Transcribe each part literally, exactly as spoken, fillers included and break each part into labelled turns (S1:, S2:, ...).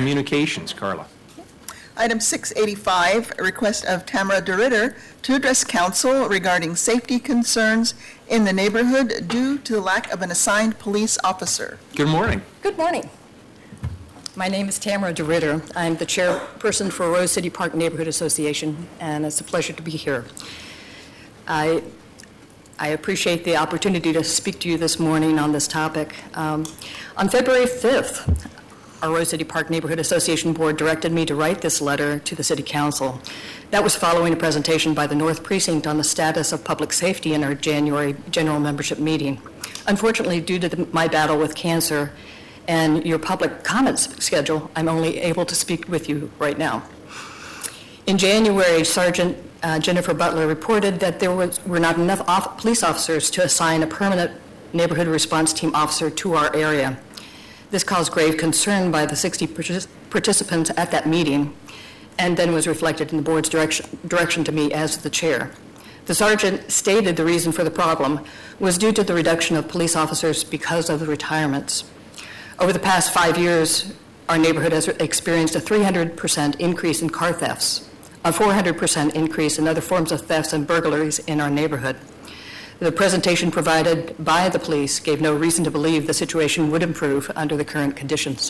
S1: Communications, Carla.
S2: Item six eighty-five, a request of Tamara DeRitter to address council regarding safety concerns in the neighborhood due to the lack of an assigned police officer.
S1: Good morning.
S3: Good morning. My name is Tamara DeRitter. I'm the chairperson for Rose City Park Neighborhood Association, and it's a pleasure to be here. I, I appreciate the opportunity to speak to you this morning on this topic. Um, on February fifth, our Rose City Park Neighborhood Association Board directed me to write this letter to the City Council. That was following a presentation by the North Precinct on the status of public safety in our January general membership meeting. Unfortunately, due to the, my battle with cancer and your public comments schedule, I'm only able to speak with you right now. In January, Sergeant uh, Jennifer Butler reported that there was, were not enough off- police officers to assign a permanent neighborhood response team officer to our area. This caused grave concern by the sixty partic- participants at that meeting, and then was reflected in the board's direction, direction to me as the chair. The sergeant stated the reason for the problem was due to the reduction of police officers because of the retirements. Over the past five years, our neighborhood has experienced a three hundred percent increase in car thefts, a four hundred percent increase in other forms of thefts and burglaries in our neighborhood. The presentation provided by the police gave no reason to believe the situation would improve under the current conditions.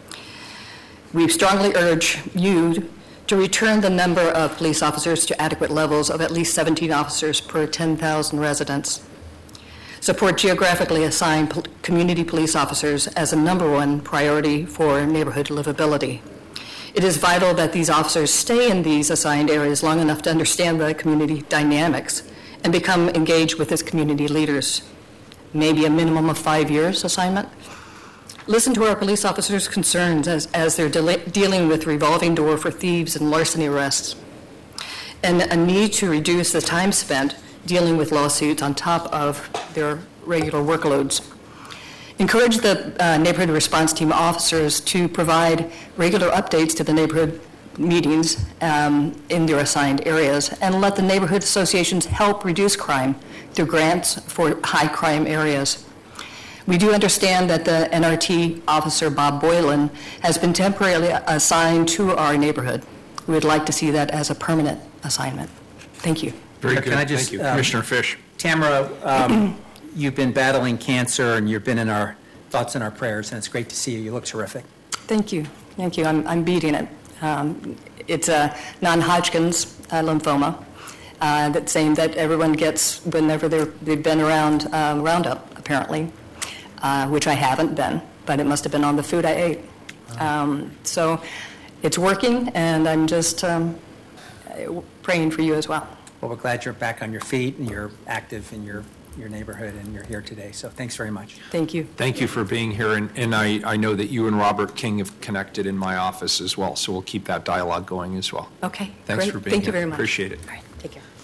S3: We strongly urge you to return the number of police officers to adequate levels of at least seventeen officers per ten thousand residents. Support geographically assigned pol- community police officers as a number one priority for neighborhood livability. It is vital that these officers stay in these assigned areas long enough to understand the community dynamics and become engaged with its community leaders. Maybe a minimum of five years assignment. Listen to our police officers' concerns as, as they're de- dealing with revolving door for thieves and larceny arrests, and a need to reduce the time spent dealing with lawsuits on top of their regular workloads. Encourage the uh, neighborhood response team officers to provide regular updates to the neighborhood meetings um, in their assigned areas, and let the neighborhood associations help reduce crime through grants for high crime areas. We do understand that the N R T officer, Bob Boylan, has been temporarily assigned to our neighborhood. We would like to see that as a permanent assignment. Thank you.
S1: Very
S4: Can
S1: good.
S4: I just,
S1: Thank you.
S4: um,
S1: Commissioner Fish.
S4: Tamara, um, you've been battling cancer, and you've been in our thoughts and our prayers, and it's great to see you. You look terrific.
S3: Thank you. Thank you. I'm, I'm beating it. Um, it's a non-Hodgkin's uh, lymphoma, uh, that same that everyone gets whenever they're, they've been around um, Roundup, apparently, uh, which I haven't been, but it must have been on the food I ate. Um, so it's working, and I'm just um, praying for you as well.
S4: Well, we're glad you're back on your feet, and you're active in your, your neighborhood, and you're here today. So thanks very much.
S3: Thank you.
S1: Thank you for being here, and, and I, I know that you and Robert King have connected in my office as well, so we'll keep that dialogue going as well.
S3: Okay,
S1: Thanks
S3: great.
S1: for being
S3: Thank
S1: here.
S3: you very much.
S1: Appreciate it.
S3: All right.